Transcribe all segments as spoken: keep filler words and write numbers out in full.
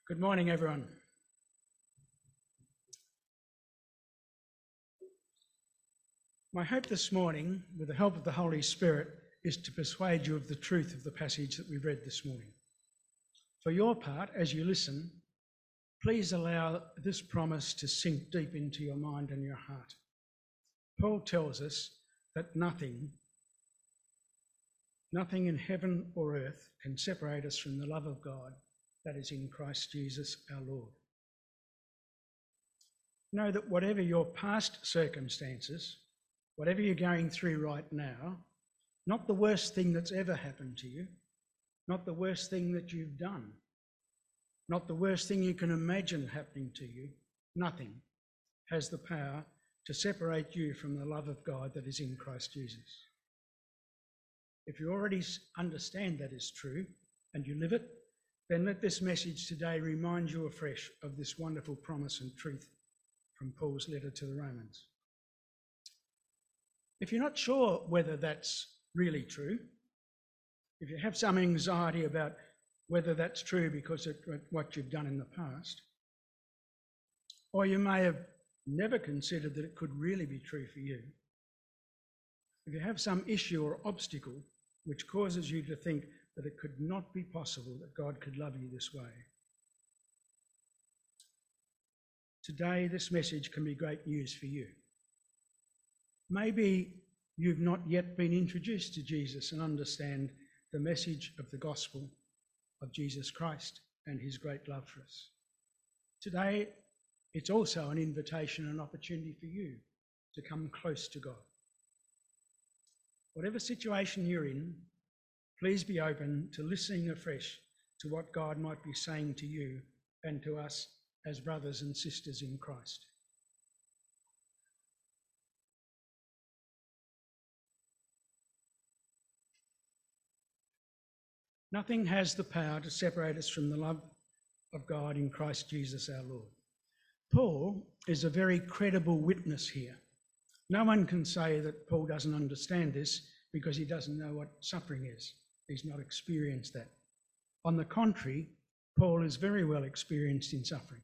Good morning, everyone. My hope this morning, with the help of the Holy Spirit, is to persuade you of the truth of the passage that we've read this morning. For your part, as you listen, please allow this promise to sink deep into your mind and your heart. Paul tells us that nothing, nothing in heaven or earth can separate us from the love of God that is in Christ Jesus our Lord. Know that whatever your past circumstances, whatever you're going through right now, not the worst thing that's ever happened to you, not the worst thing that you've done, not the worst thing you can imagine happening to you, nothing has the power to separate you from the love of God that is in Christ Jesus. If you already understand that is true and you live it, then let this message today remind you afresh of this wonderful promise and truth from Paul's letter to the Romans. If you're not sure whether that's really true, if you have some anxiety about whether that's true because of what you've done in the past, or you may have never considered that it could really be true for you, if you have some issue or obstacle which causes you to think that it could not be possible that God could love you this way, today this message can be great news for you. Maybe you've not yet been introduced to Jesus and understand the message of the gospel of Jesus Christ and his great love for us. Today, it's also an invitation and opportunity for you to come close to God. Whatever situation you're in, please be open to listening afresh to what God might be saying to you and to us as brothers and sisters in Christ. Nothing has the power to separate us from the love of God in Christ Jesus our Lord. Paul is a very credible witness here. No one can say that Paul doesn't understand this because he doesn't know what suffering is. He's not experienced that. On the contrary, Paul is very well experienced in suffering.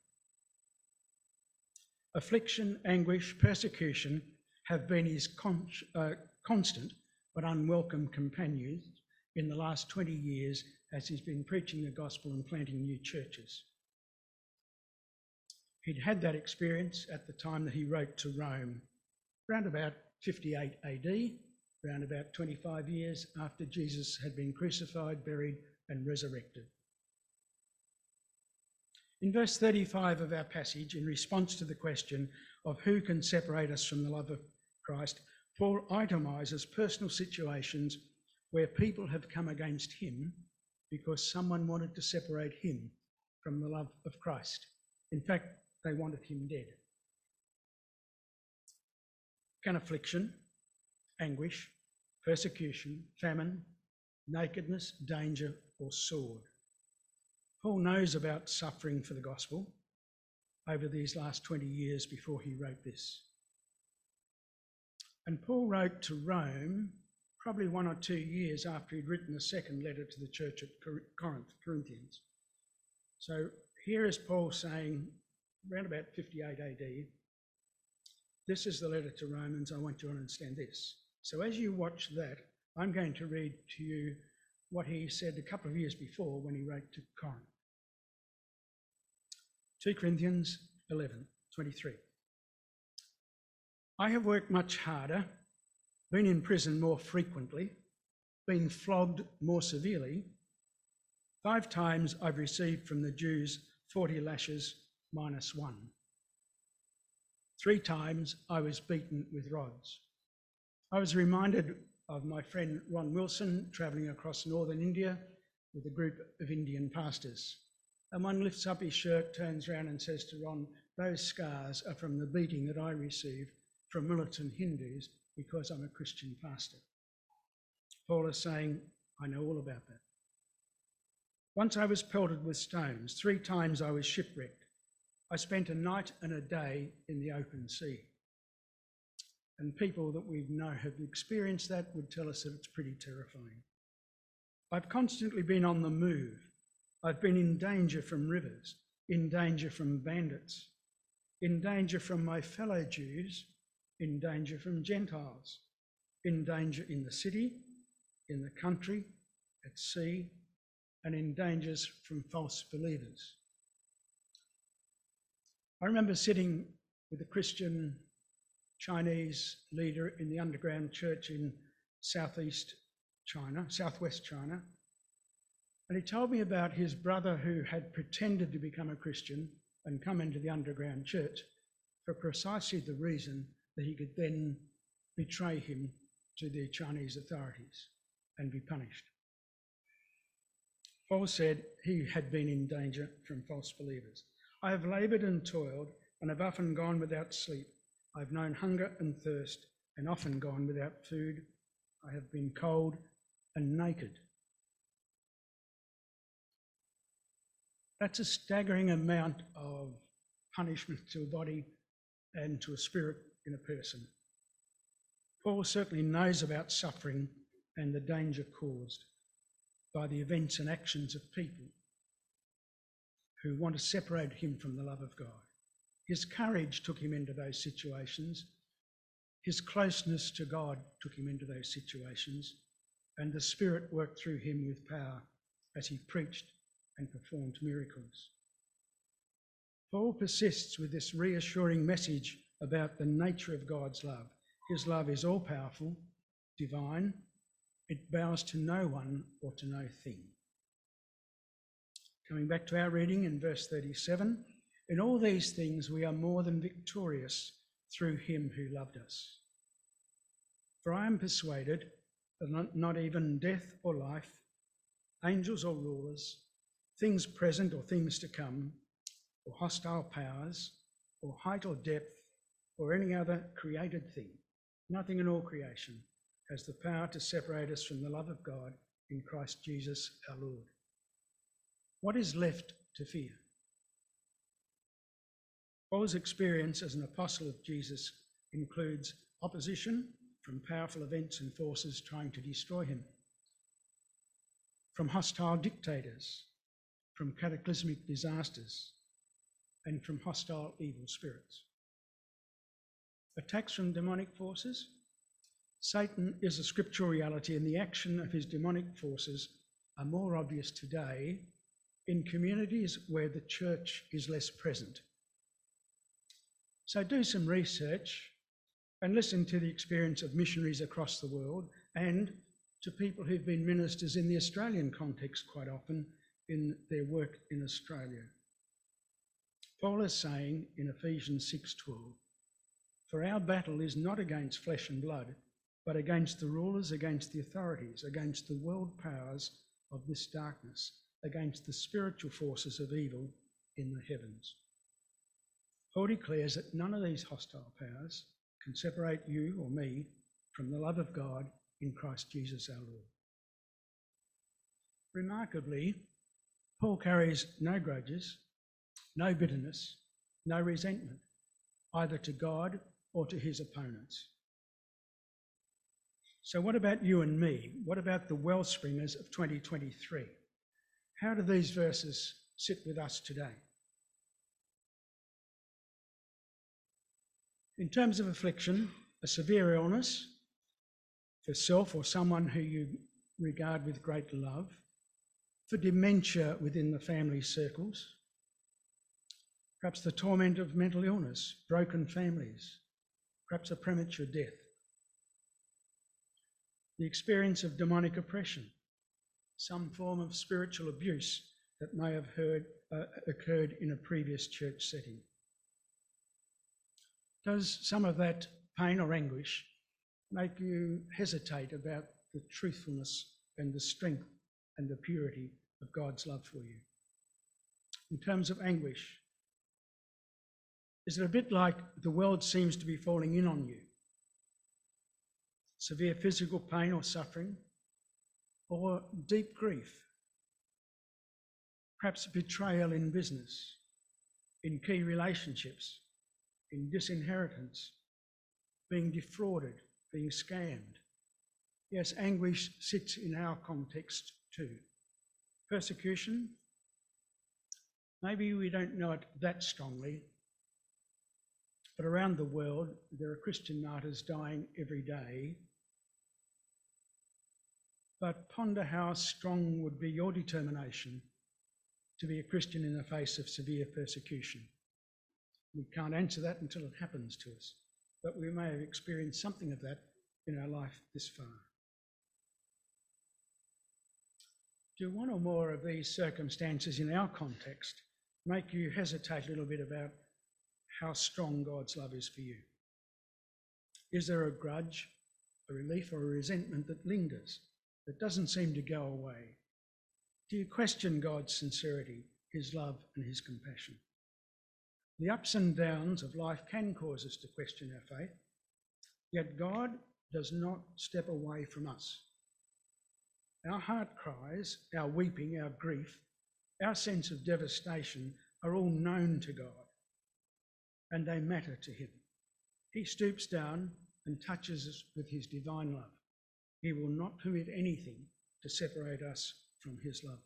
Affliction, anguish, persecution have been his con- uh, constant but unwelcome companions in the last twenty years as he's been preaching the gospel and planting new churches. He'd had that experience at the time that he wrote to Rome, around about fifty-eight A D, around about twenty-five years after Jesus had been crucified, buried and resurrected. In verse thirty-five of our passage, in response to the question of who can separate us from the love of Christ, Paul itemises personal situations where people have come against him because someone wanted to separate him from the love of Christ. In fact, they wanted him dead. Can affliction, anguish, persecution, famine, nakedness, danger, or sword? Paul knows about suffering for the gospel over these last twenty years before he wrote this. And Paul wrote to Rome probably one or two years after he'd written the second letter to the church at Corinth, Corinthians. So here is Paul saying, around about fifty-eight A D, this is the letter to Romans, I want you to understand this. So as you watch that, I'm going to read to you what he said a couple of years before when he wrote to Corinth. two Corinthians eleven twenty-three. I have worked much harder, been in prison more frequently, been flogged more severely. Five times I've received from the Jews forty lashes minus one. Three times I was beaten with rods. I was reminded of my friend Ron Wilson travelling across northern India with a group of Indian pastors. And one lifts up his shirt, turns around and says to Ron, those scars are from the beating that I received from militant Hindus because I'm a Christian pastor. Paul is saying, I know all about that. Once I was pelted with stones. Three times I was shipwrecked. I spent a night and a day in the open sea. And people that we know have experienced that would tell us that it's pretty terrifying. I've constantly been on the move. I've been in danger from rivers. in danger from bandits, in danger from my fellow Jews, in danger from Gentiles, in danger in the city, in the country, at sea, and in dangers from false believers. I remember sitting with a Christian Chinese leader in the underground church in southeast China, southwest China, and he told me about his brother who had pretended to become a Christian and come into the underground church for precisely the reason that he could then betray him to the Chinese authorities and be punished. Paul said he had been in danger from false believers. I have laboured and toiled and have often gone without sleep. I have known hunger and thirst and often gone without food. I have been cold and naked. That's a staggering amount of punishment to a body and to a spirit in a person. Paul certainly knows about suffering and the danger caused by the events and actions of people who want to separate him from the love of God. His courage took him into those situations. His closeness to God took him into those situations, and the Spirit worked through him with power as he preached and performed miracles. Paul persists with this reassuring message about the nature of God's love. His love is all-powerful, divine. It bows to no one or to no thing. Coming back to our reading in verse thirty-seven, in all these things we are more than victorious through him who loved us. For I am persuaded that not, not even death or life, angels or rulers, things present or things to come, or hostile powers, or height or depth, or any other created thing, nothing in all creation has the power to separate us from the love of God in Christ Jesus our Lord. What is left to fear? Paul's experience as an apostle of Jesus includes opposition from powerful events and forces trying to destroy him, from hostile dictators, from cataclysmic disasters, and from hostile evil spirits. Attacks from demonic forces. Satan is a scriptural reality, and the action of his demonic forces are more obvious today in communities where the church is less present. So do some research and listen to the experience of missionaries across the world and to people who've been ministers in the Australian context quite often in their work in Australia. Paul is saying in Ephesians six twelve, for our battle is not against flesh and blood, but against the rulers, against the authorities, against the world powers of this darkness, against the spiritual forces of evil in the heavens. Paul declares that none of these hostile powers can separate you or me from the love of God in Christ Jesus our Lord. Remarkably, Paul carries no grudges, no bitterness, no resentment, either to God or to his opponents. So what about you and me? What about the wellspringers of twenty twenty-three? How do these verses sit with us today? In terms of affliction, a severe illness for self or someone who you regard with great love, for dementia within the family circles, perhaps the torment of mental illness, broken families, perhaps a premature death, the experience of demonic oppression, some form of spiritual abuse that may have heard, uh, occurred in a previous church setting. Does some of that pain or anguish make you hesitate about the truthfulness and the strength and the purity of God's love for you? In terms of anguish, is it a bit like the world seems to be falling in on you? Severe physical pain or suffering, or deep grief? Perhaps betrayal in business, in key relationships, in disinheritance, being defrauded, being scammed. Yes, anguish sits in our context too. Persecution, Maybe we don't know it that strongly, but around the world there are Christian martyrs dying every day. But ponder how strong would be your determination to be a Christian in the face of severe persecution. We can't answer that until it happens to us, but we may have experienced something of that in our life this far. Do one or more of these circumstances in our context make you hesitate a little bit about how strong God's love is for you? Is there a grudge, a relief, or a resentment that lingers, that doesn't seem to go away? Do you question God's sincerity, his love, and his compassion? The ups and downs of life can cause us to question our faith, yet God does not step away from us. Our heart cries, our weeping, our grief, our sense of devastation are all known to God, and they matter to him. He stoops down and touches us with his divine love. He will not permit anything to separate us from his love.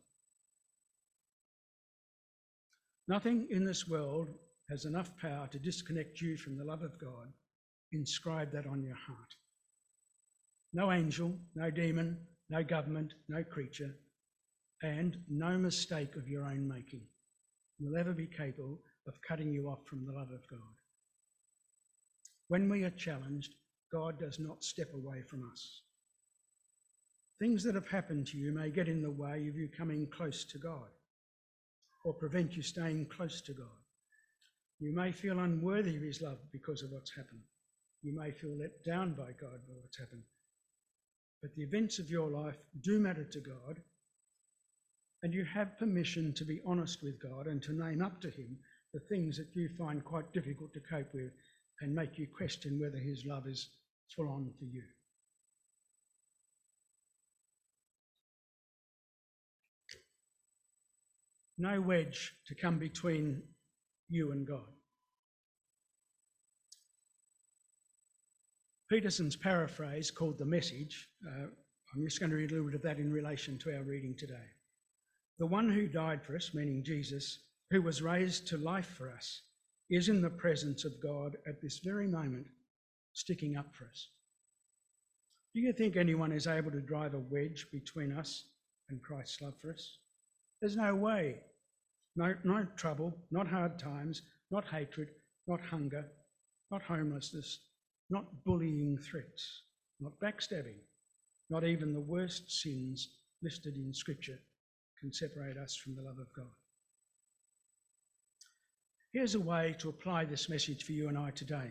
Nothing in this world has enough power to disconnect you from the love of God. Inscribe that on your heart. No angel, no demon, no government, no creature, and no mistake of your own making will ever be capable of cutting you off from the love of God. When we are challenged, God does not step away from us. Things that have happened to you may get in the way of you coming close to God, or prevent you staying close to God. You may feel unworthy of his love because of what's happened. You may feel let down by God by what's happened. But the events of your life do matter to God, and you have permission to be honest with God and to name up to him the things that you find quite difficult to cope with and make you question whether his love is full on for you. No wedge to come between you and God. Peterson's paraphrase, called The Message, uh, I'm just going to read a little bit of that in relation to our reading today. The one who died for us, meaning Jesus, who was raised to life for us, is in the presence of God at this very moment, sticking up for us. Do you think anyone is able to drive a wedge between us and Christ's love for us? There's no way. No, no trouble, not hard times, not hatred, not hunger, not homelessness, not bullying threats, not backstabbing, not even the worst sins listed in Scripture can separate us from the love of God. Here's a way to apply this message for you and I today.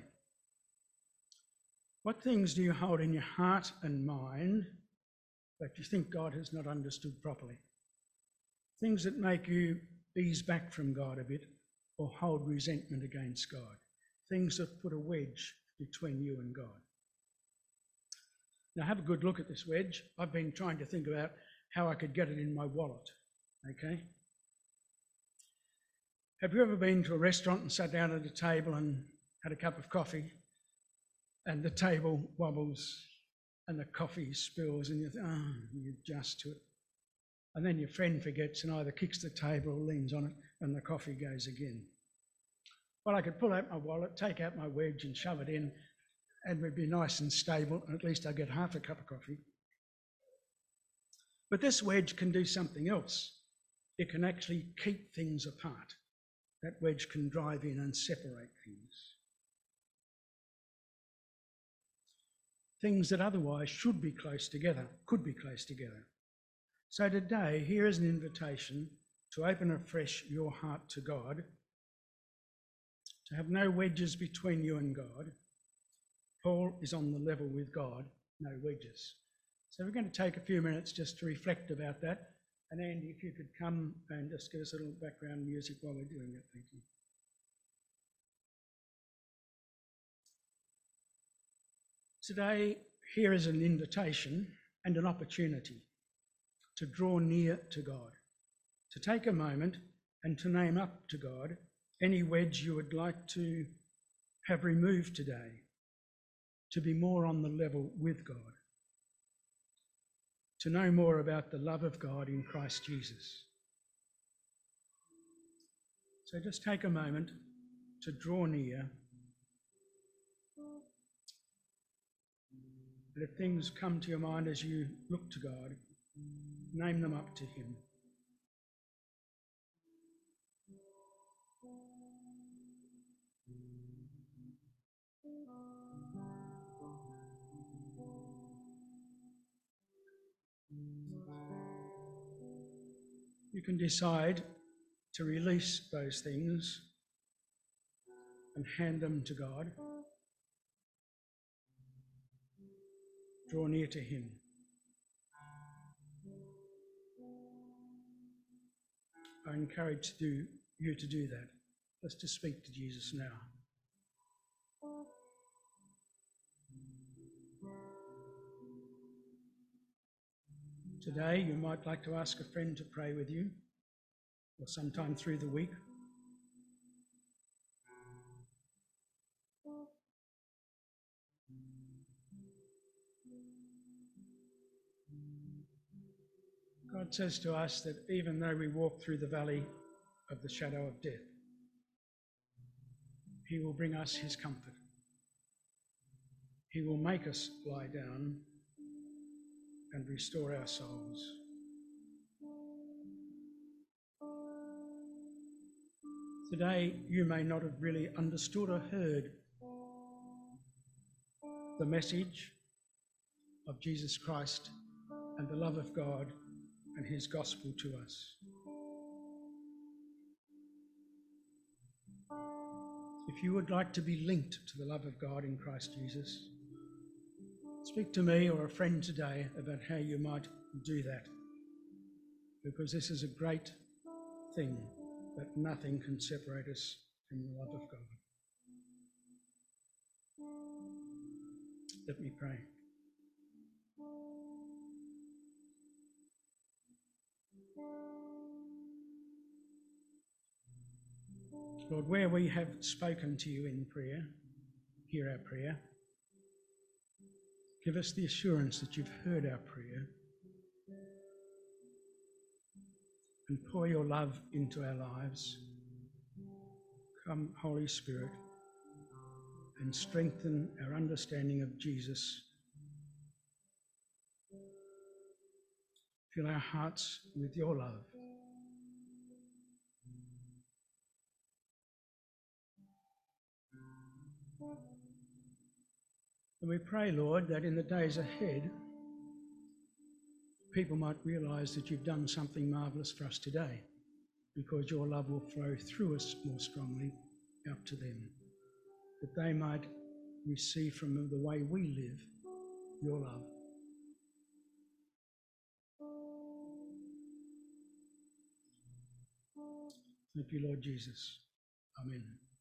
What things do you hold in your heart and mind that you think God has not understood properly? Things that make you ease back from God a bit or hold resentment against God. Things that put a wedge between you and God. Now have a good look at this wedge. I've been trying to think about how I could get it in my wallet, okay? Have you ever been to a restaurant and sat down at a table and had a cup of coffee and the table wobbles and the coffee spills and you think, oh, you adjust to it. And then your friend forgets and either kicks the table or leans on it and the coffee goes again. Well, I could pull out my wallet, take out my wedge and shove it in and we'd be nice and stable and at least I'd get half a cup of coffee. But this wedge can do something else. It can actually keep things apart. That wedge can drive in and separate things. Things that otherwise should be close together, could be close together. So today, here is an invitation to open afresh your heart to God, to have no wedges between you and God. Paul is on the level with God, no wedges. So we're going to take a few minutes just to reflect about that. And Andy, if you could come and just give us a little background music while we're doing that, thank you. Today, here is an invitation and an opportunity to draw near to God, to take a moment and to name up to God any wedge you would like to have removed today, to be more on the level with God, to know more about the love of God in Christ Jesus. So just take a moment to draw near. And if things come to your mind as you look to God, name them up to him. You can decide to release those things and hand them to God. Draw near to him. I encourage do, you to do that. Just to speak to Jesus now. Today, you might like to ask a friend to pray with you, or sometime through the week. God says to us that even though we walk through the valley of the shadow of death, he will bring us his comfort. He will make us lie down and restore our souls. Today, you may not have really understood or heard the message of Jesus Christ and the love of God and his gospel to us. If you would like to be linked to the love of God in Christ Jesus, speak to me or a friend today about how you might do that, because this is a great thing, that nothing can separate us from the love of God. Let me pray. Lord, where we have spoken to you in prayer, hear our prayer. Give us the assurance that you've heard our prayer, and pour your love into our lives. Come, Holy Spirit, and strengthen our understanding of Jesus. Fill our hearts with your love. And we pray, Lord, that in the days ahead, people might realise that you've done something marvellous for us today, because your love will flow through us more strongly out to them, that they might receive from the way we live your love. Thank you, Lord Jesus. Amen.